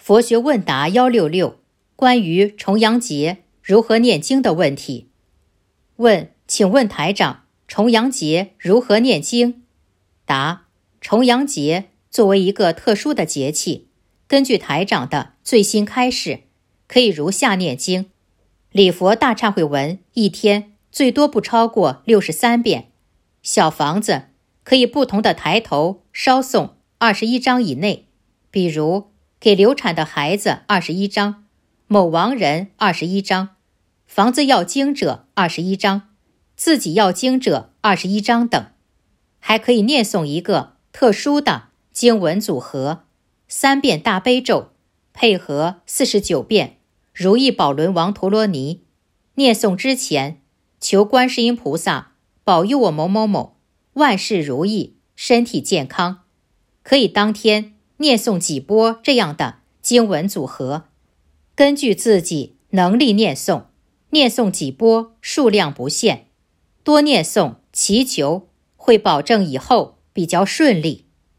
佛学问答166，关于重阳节如何念经的问题。问：请问台长，重阳节如何念经？答：重阳节作为一个特殊的节气，根据台长的最新开示，可以如下念经：礼佛大忏悔文一天最多不超过63遍，小房子可以不同的抬头烧诵21章以内，比如给流产的孩子21章，某亡人21章，房子要经者21章，自己要经者21章等。还可以念诵一个特殊的经文组合，3遍大悲咒配合49遍如意宝轮王陀罗尼。念诵之前求观世音菩萨保佑我某某某万事如意，身体健康。可以当天念诵几波这样的经文组合，根据自己能力念诵，念诵几波数量不限，多念诵祈求会保证以后比较顺利。